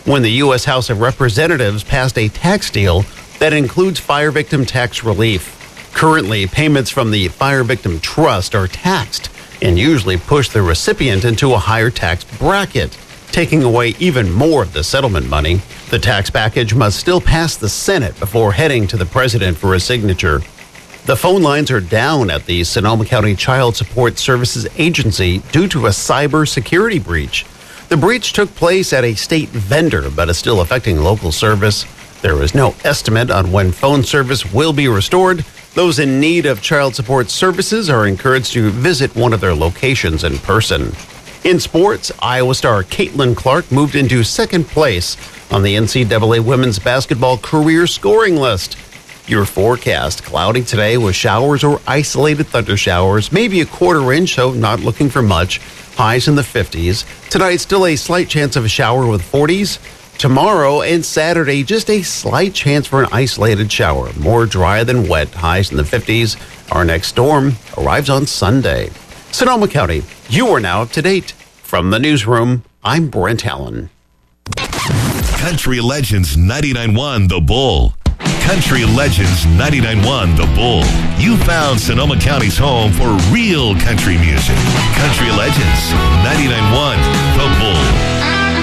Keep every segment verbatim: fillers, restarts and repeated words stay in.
when the U S House of Representatives passed a tax deal that includes fire victim tax relief. Currently, payments from the Fire Victim Trust are taxed and usually push the recipient into a higher tax bracket, taking away even more of the settlement money. The tax package must still pass the Senate before heading to the president for a signature. The phone lines are down at the Sonoma County Child Support Services Agency due to a cyber security breach. The breach took place at a state vendor, but is still affecting local service. There is no estimate on when phone service will be restored. Those in need of child support services are encouraged to visit one of their locations in person. In sports, Iowa star Caitlin Clark moved into second place on the N C double A women's basketball career scoring list. Your forecast: cloudy today with showers or isolated thunder showers, maybe a quarter inch, so not looking for much. Highs in the fifties. Tonight, still a slight chance of a shower with forties. Tomorrow and Saturday, just a slight chance for an isolated shower. More dry than wet. Highs in the fifties. Our next storm arrives on Sunday. Sonoma County, you are now up to date. From the newsroom, I'm Brent Allen. Country Legends ninety-nine point one The Bull. Country Legends ninety-nine point one The Bull. You found Sonoma County's home for real country music. Country Legends ninety-nine point one The Bull.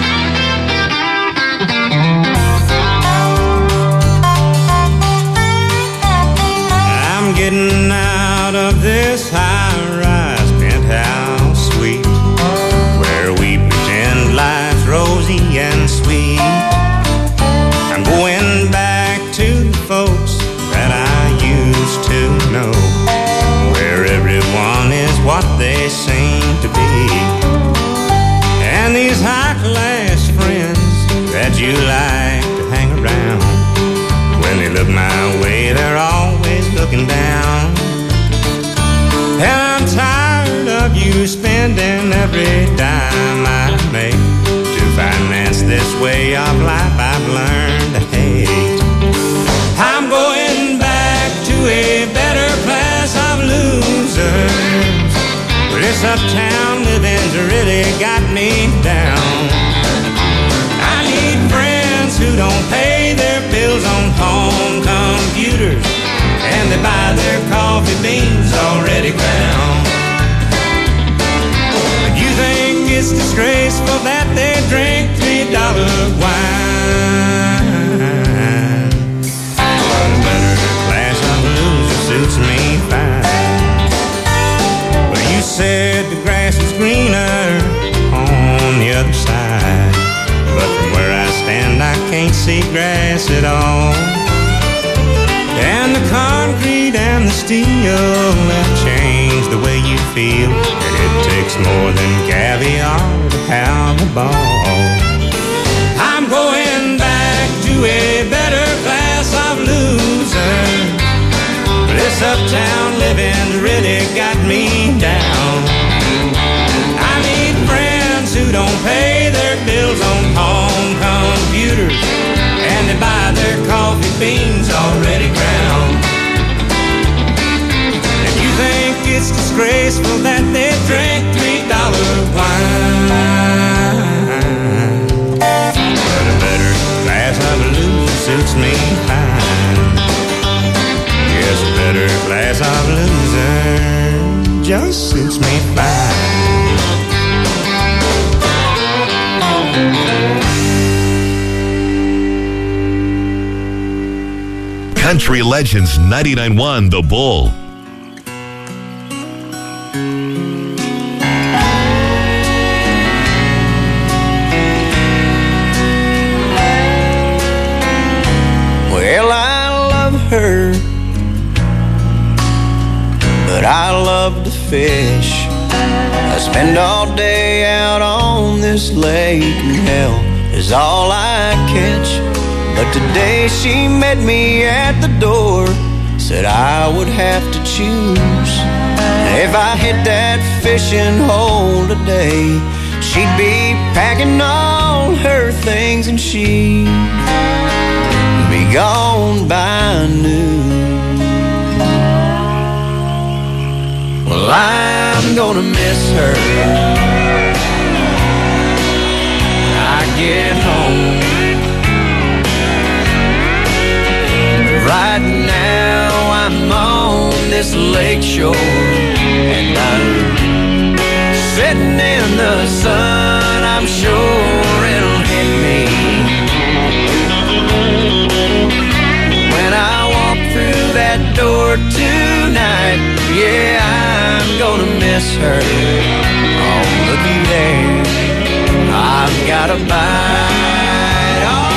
I'm getting out of this high-rise penthouse suite where we pretend life's rosy and sweet. I'm going back to the folks that I used to know, where everyone is what they seem to be. And these high-class friends that you like to hang around, when they look my way, they're always looking down. And I'm tired of you spending every dime I make to finance this way of life I've learned to hate. I'm going back to a better class of losers, where this uptown living's really got me down. I need friends who don't pay their bills on home computers, and they buy their coffee beans already ground. You think it's disgraceful that they drink three dollar wine, but a better class of losers suits me fine. Well, you said the grass is greener on the other side, but from where I stand I can't see grass at all. And the concrete and the steel have changed the way you feel, and it takes more than caviar to have a ball. I'm going back to a better class of losers, this uptown living's really got me down. I need friends who don't pay their bills on home computers, and they buy their coffee beans already ground. If you think it's disgraceful that they drink three dollar wine, but a better class of loser suits me fine. Yes, a better class of loser just suits me fine. Country Legends ninety-nine point one The Bull. Well, I love her, but I love to fish. I spend all day out on this lake, and hell is all I catch. But today she met me at the door, said I would have to choose. If I hit that fishing hole today, she'd be packing all her things and she'd be gone by noon. Well, I'm gonna miss her when I get home. lakeshore, and I'm sitting in the sun. I'm sure it'll hit me when I walk through that door tonight. Yeah, I'm gonna miss her. Oh, looky there, I've got a bite. All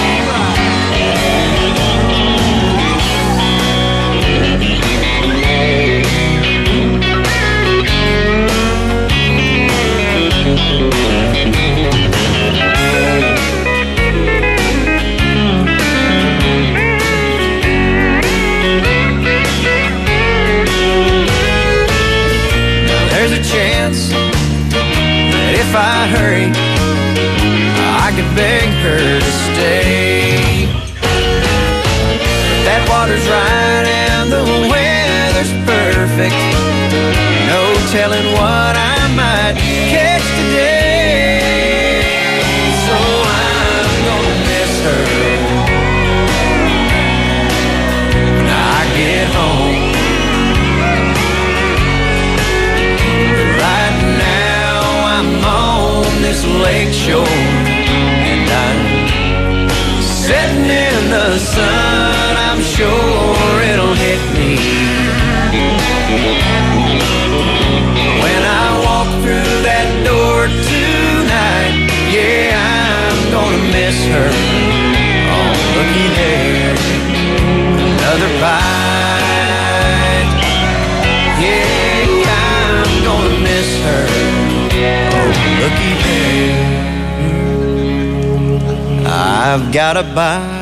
if I hurry, I could beg her to stay. But that water's right and the weather's perfect. No telling what I might catch today. So I'm gonna miss her when I get home. Right now I'm on this lakeshore, and I'm sitting in the sun. I'm sure it'll hit me when I walk through that door tonight. Yeah, I'm gonna miss her. Oh, looky there, another bite. Yeah, I'm gonna miss her. Looky there, I've got a bite.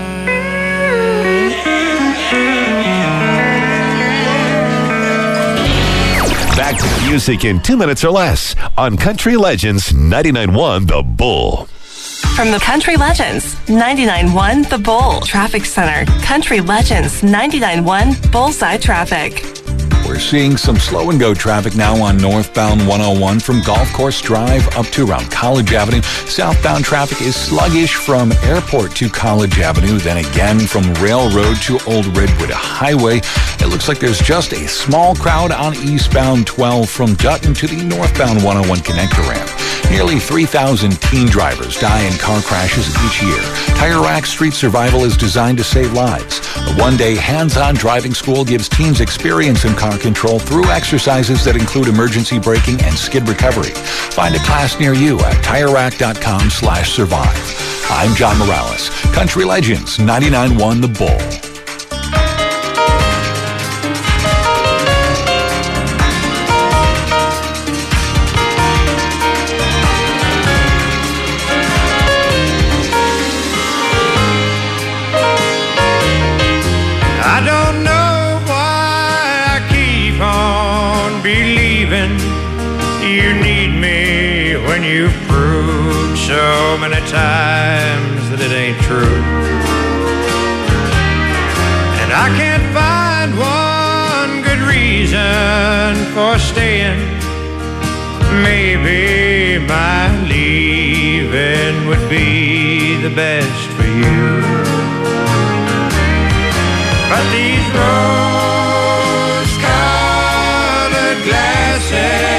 Back to music in two minutes or less on Country Legends ninety-nine point one The Bull. From the Country Legends ninety-nine point one The Bull Traffic Center, Country Legends ninety-nine point one Bullseye Traffic. We're seeing some slow and go traffic now on northbound one oh one from Golf Course Drive up to around College Avenue. Southbound traffic is sluggish from Airport to College Avenue, then again from Railroad to Old Redwood Highway. It looks like there's just a small crowd on eastbound twelve from Dutton to the northbound one oh one connector ramp. Nearly three thousand teen drivers die in car crashes each year. Tire Rack Street Survival is designed to save lives. The one-day hands-on driving school gives teens experience in car control through exercises that include emergency braking and skid recovery. Find a class near you at tire rack dot com slash survive. I'm John Morales, Country Legends ninety-nine point one The Bull. You need me when you've proved so many times that it ain't true. And I can't find one good reason for staying. Maybe my leaving would be the best for you. But these rose-colored glasses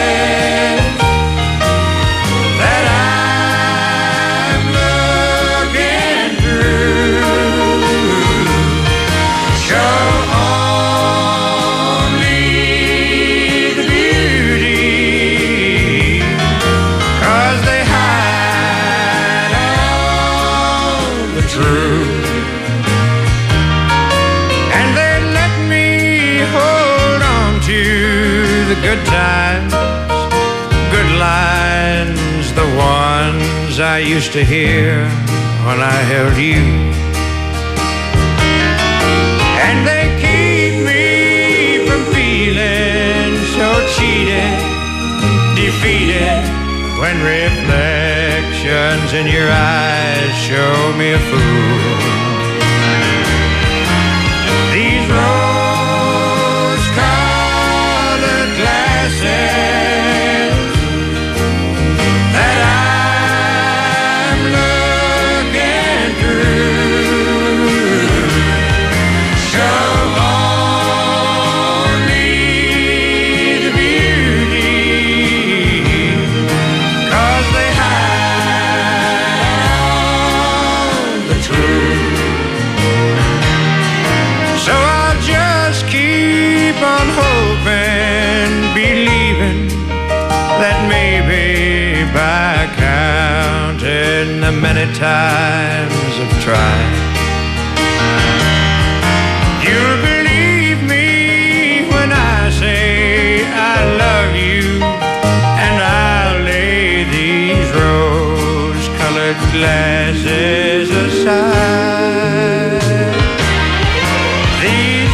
good times, good lines, the ones I used to hear when I held you. And they keep me from feeling so cheated, defeated, when reflections in your eyes show me a fool. These roads that I'm looking through show only times of trial. You'll believe me when I say I love you, and I'll lay these rose-colored glasses aside. These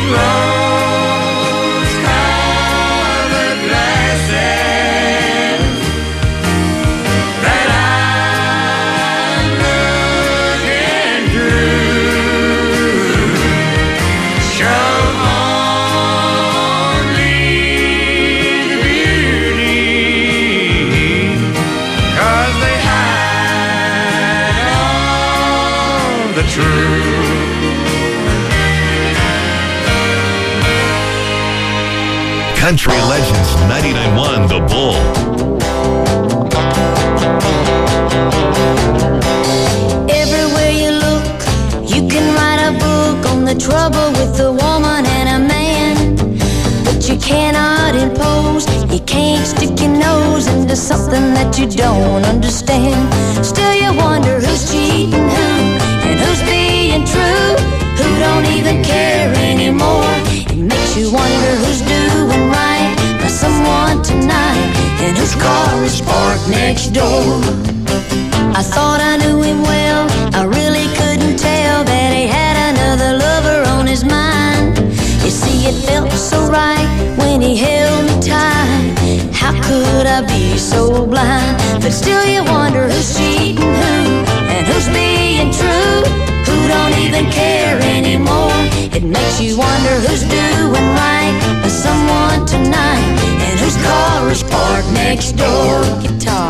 rose-colored glasses that I'm looking through show only the beauty, 'cause they hide all the truth. Country Legends ninety-nine point one The Bull. Everywhere you look, you can write a book on the trouble with a woman and a man. But you cannot impose, you can't stick your nose into something that you don't understand. Still you wonder who's cheating who, and who's being true, who don't even care anymore. It makes you wonder who's doing right by someone tonight, and whose car is parked next door. I thought I knew him well, I really couldn't tell that he had another lover on his mind. You see, it felt so right when he held me tight. How could I be so blind? But still you wonder who's cheating who, and who's being true, who don't even care anymore. It makes you wonder who's doing right by someone tonight, and whose car is parked next door. Guitar.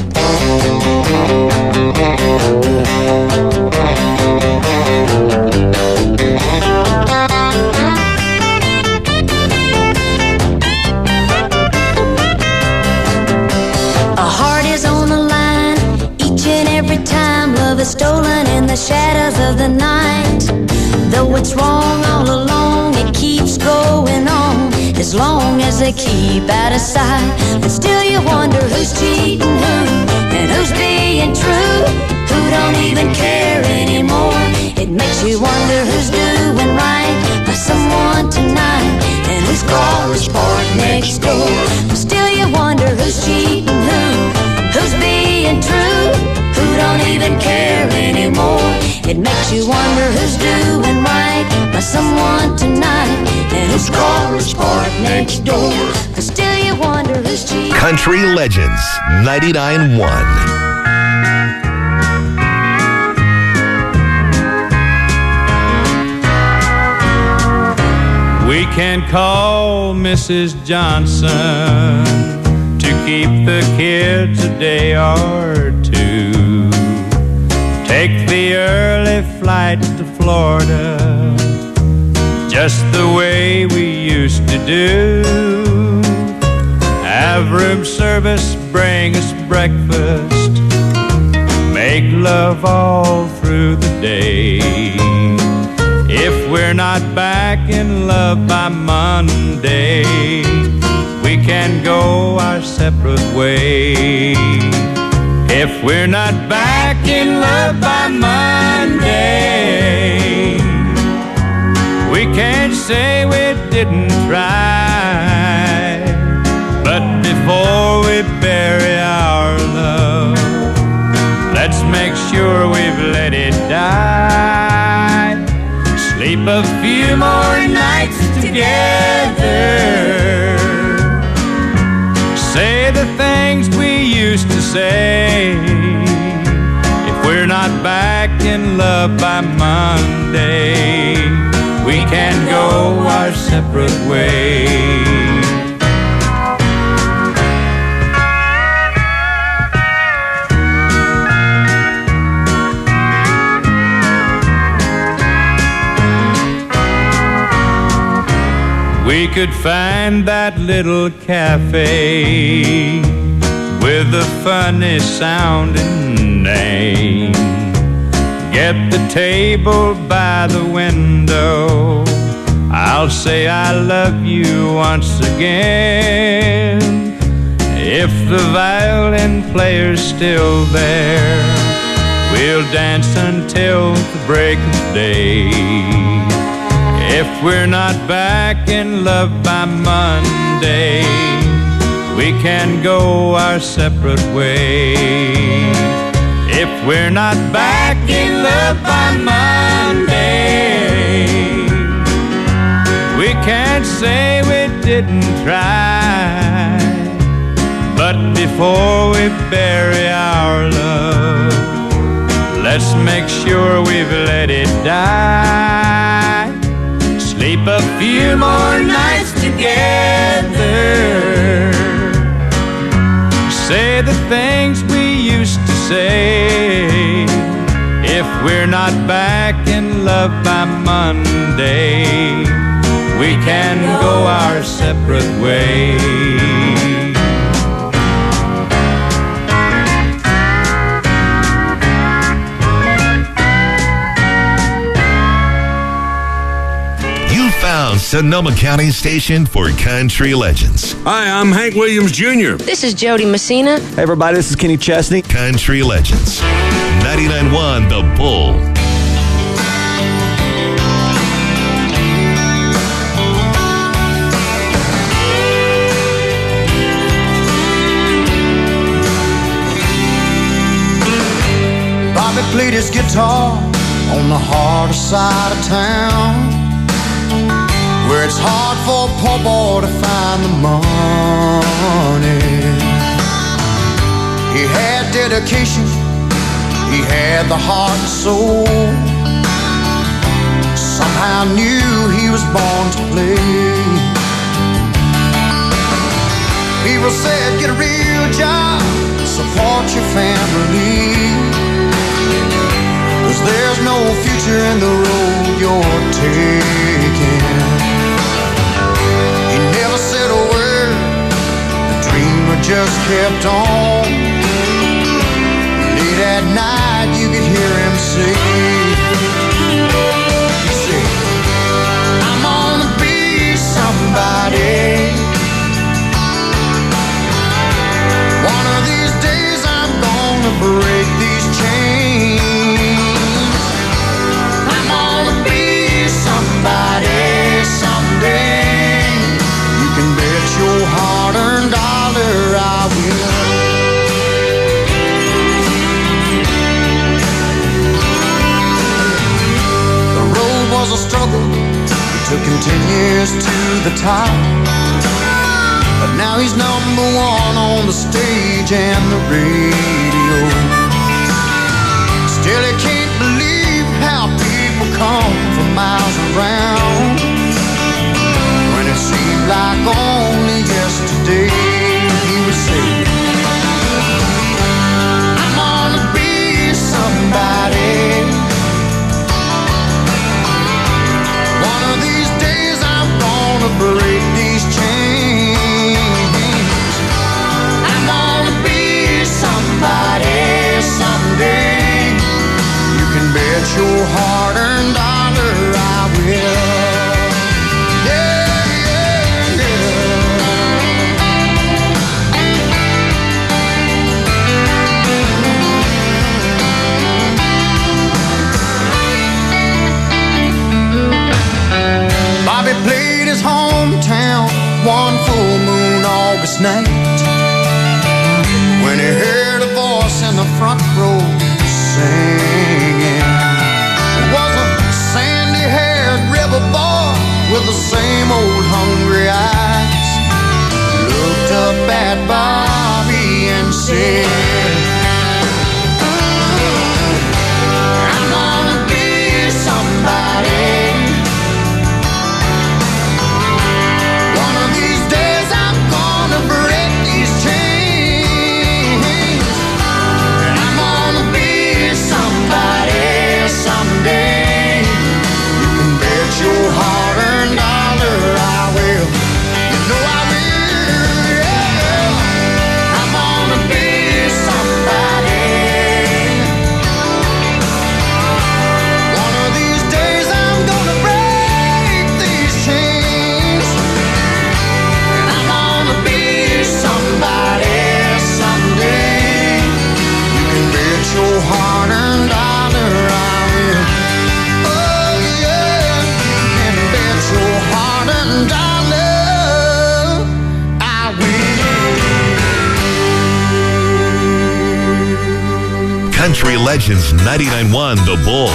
A heart is on the line each and every time love is stolen in the shadows of the night. Though it's wrong all along, it keeps going on as long as they keep out of sight. But still you wonder who's cheating who, and who's being true, who don't even care anymore. It makes you wonder who's doing right by someone tonight, and whose car is parked next door. But still you wonder who's cheating who, who's being true, who don't even care anymore. It makes you wonder who's doing right by someone tonight, and whose car is parked next door. But still you wonder who's cheating. Country Legends ninety-nine point one. We can call Missus Johnson to keep the kids a day or two. Take the early flight to Florida, just the way we used to do. Have room service, bring us breakfast, make love all through the day. If we're not back in love by Monday, we can go our separate ways. If we're not back in love by Monday, we can't say we didn't try. But before we bury our love, let's make sure we've let it die. Sleep a few more nights together, say the things we used to say. If we're not back in love by Monday, we can go our separate ways. We could find that little cafe with a funny sounding name. Get the table by the window, I'll say I love you once again. If the violin player's still there, We'll dance until the break of day. If we're not back in love by Monday, we can go our separate ways. If we're not back in love by Monday, we can't say we didn't try. But before we bury our love, let's make sure we've let it die. Sleep a few more nights together. Say the things we used to say. If we're not back in love by Monday, we can go our separate ways. Found Sonoma County station for country legends. Hi, I'm Hank Williams Junior This is Jody Messina. Hey everybody, this is Kenny Chesney. Country legends. ninety-nine point one The Bull. Bobby played his guitar on the harder side of town, where it's hard for a poor boy to find the money. He had dedication, he had the heart and soul. Somehow knew he was born to play. People said, get a real job, support your family, 'cause there's no future in the road you're taking. Said a word, the dreamer just kept on. Late at night you could hear him say, he said, I'm gonna be somebody. One of these days I'm gonna break these chains. I'm gonna be somebody someday. Can bet your hard-earned dollar I will. The road was a struggle, it took him ten years to the top, but now he's number one on the stage and the radio. Still he can't believe how people come from miles around. It seemed like only yesterday he would say, I'm gonna be somebody. One of these days I'm gonna break these chains. I'm gonna be somebody someday. Country Legends ninety-nine point one The Bull.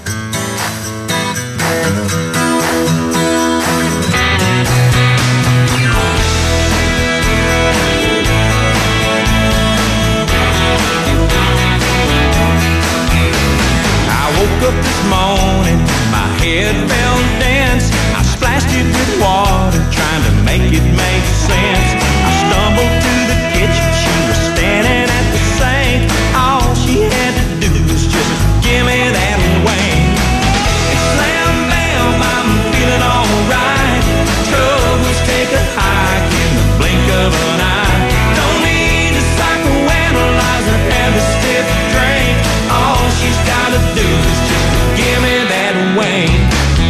Woke up this morning, my head felt dense. I splashed it with water, trying to make it make sense. I stumbled to the kitchen, she was standing at the sink. All she had to do was just give me that wing. And slam bam, I'm feeling alright. Troubles take a hike in the blink of an eye. Don't need a psychoanalyze or have a stiff drink. All she's gotta do is just give me that wing.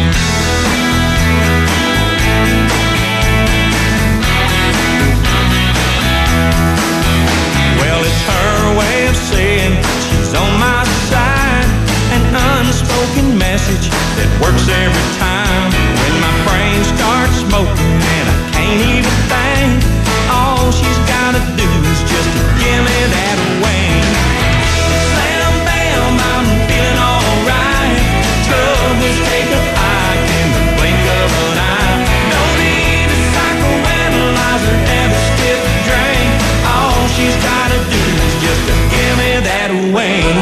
Well, it's her way of saying she's on my side. An unspoken message that works every time. When my brain starts smoking and I can't even think, all she's gotta do is just give me that wing. Slam bam, I'm feeling alright. Troubles take a hike in the blink of an eye. No need a psychoanalyzer, have a stiff drink. All she's gotta do is just to give me that wing.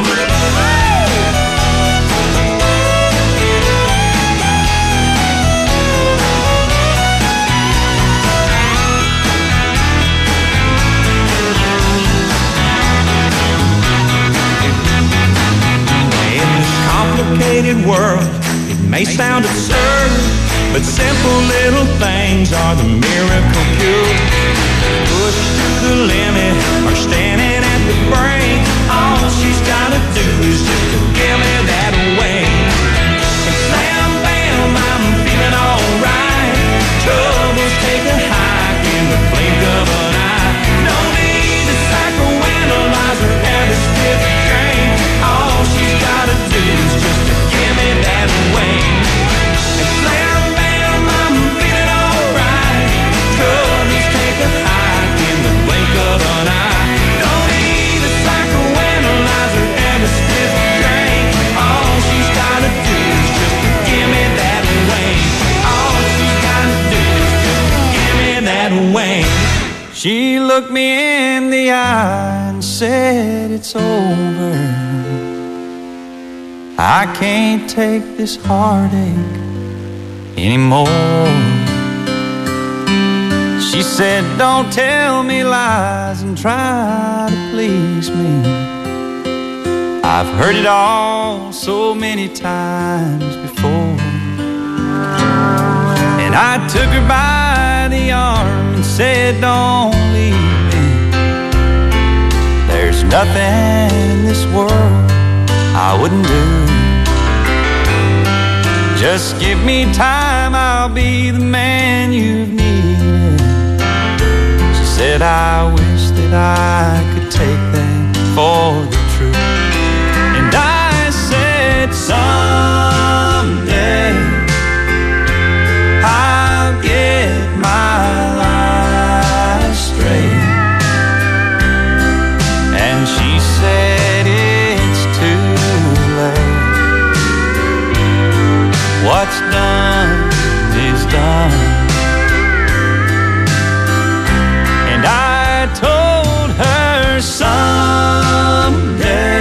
Complicated world, it may sound absurd, but simple little things are the miracle cure. Pushed to the limit or standing at the brink, all she's gotta do is just to give me that wing. And slam bam, I'm feeling alright. Troubles take a hike in the blink of an eye. No need a psychoanalyzer, have a stiff drink. All she's gotta do is just to give me that wing. And slam bam, I'm feeling alright. Troubles take a hike in the blink of an eye. Don't need a psychoanalyzer, have a stiff drink. All she's gotta do is just to give me that wing. All she's gotta do is just to give me that wing. She looked me in the eye and said it's over. I can't take this heartache anymore. She said, don't tell me lies and try to please me. I've heard it all so many times before. And I took her by the arm and said, don't leave me. There's nothing in this world I wouldn't do. Just give me time, I'll be the man you've needed. She said, I wish that I could take that for the truth. And I said, someday I'll get my life straight. And she said, it's too late. What's done is done. And I told her someday.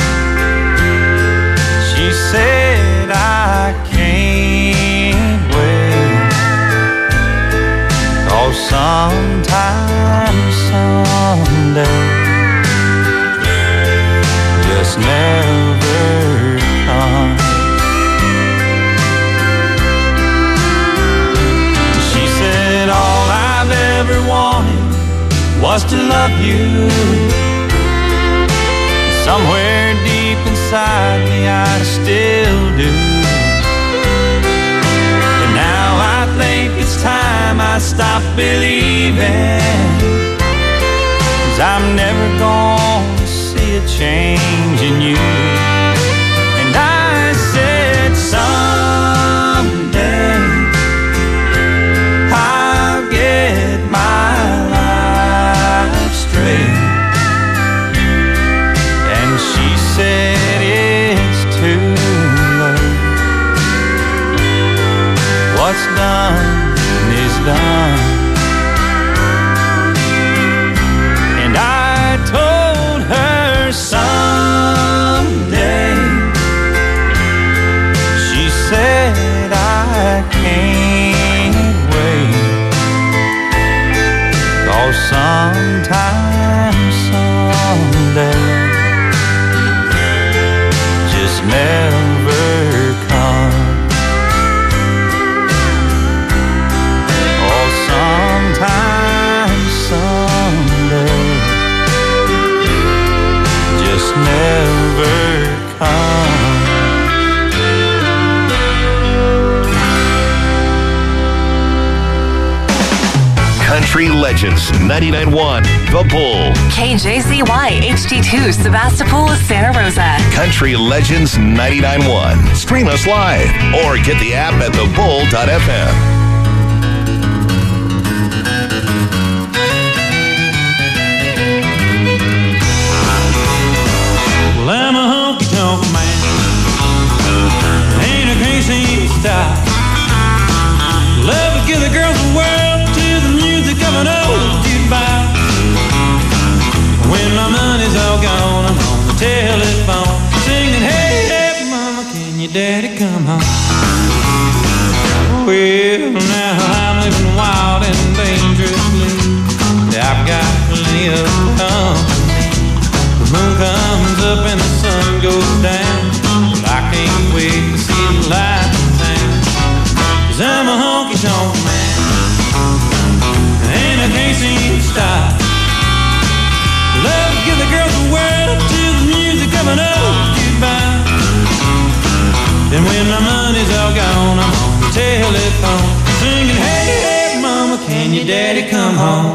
She said, I can't wait. Oh, sometime, someday just never comes. All I've ever wanted was to love you. Somewhere deep inside me I still do. But now I think it's time I stop believing, 'cause I'm never gonna see a change in you. And I said someday I'll get my life straight. And she said, I can't wait. 'Cause sometime, someday just never comes. Oh, sometime, someday just never comes. Country Legends ninety-nine point one The Bull. K J Z Y H D two Sebastopol, Santa Rosa. Country Legends ninety-nine point one. Stream us live or get the app at the bull dot f m. Well, I'm a honky-tonk man, ain't a crazy style. Love to give the girls the world to the music of an old jukebox. When my money's all gone, I'm on the telephone singing, hey, hey, mama, can your daddy come home? Well, now I'm living wild and dangerously. I've got plenty of company. The moon comes up and the sun goes down. Well, I can't wait to see the light in town. 'Cause I'm a honky-tonk man, and I can't seem to stop. Love to give the girls the world to the music of an old jukebox. Then when my money's all gone, I'm on the telephone singing, hey, hey, mama, can your daddy come home?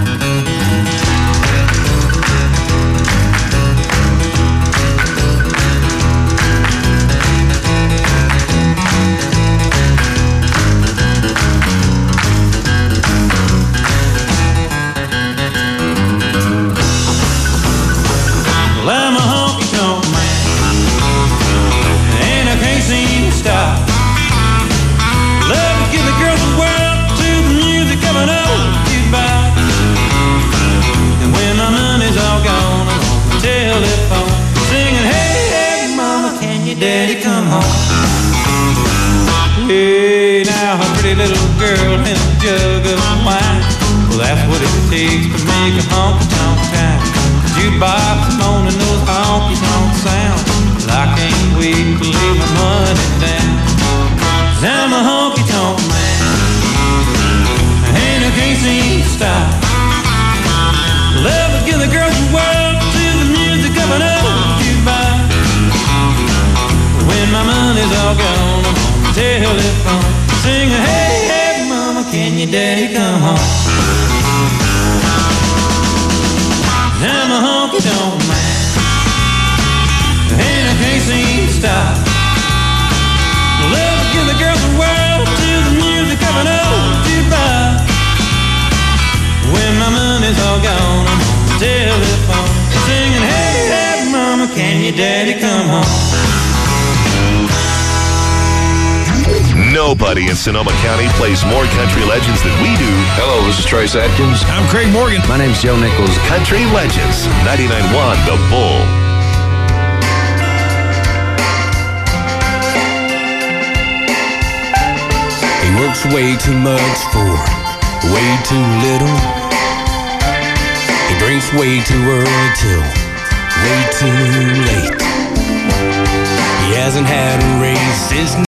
Well, I'm a honky-tonk man, and I can't seem to stop. Love to give the girls the world to the music of an old jukebox. And when my money's all gone, I'm on the telephone singing, hey, hey, mama, can your daddy come home? Hey, now a pretty little girl and a jug of wine. Well, that's what it takes to make a honky-tonk town. Jukebox moaning those honky-tonk sounds. Well, I can't wait to lay my money down. 'Cause I'm a honky-tonk man, and I can't seem to stop. Love to give the girls the world to the music of an old jukebox. When my money's all gone, I'm on the telephone singing, hey, hey, mama, can your daddy come home? I'm a honky-tonk man, and I can't seem to stop. Love to give the girls the world to the music of an old jukebox. When my money's all gone, I'm on the telephone singing, hey, hey, mama, can your daddy come home? Nobody in Sonoma County plays more country legends than we do. Hello, this is Trace Atkins. I'm Craig Morgan. My name's Joe Nichols. Country Legends ninety-nine point one The Bull. He works way too much for way too little. He drinks way too early till way too late. He hasn't had a raise since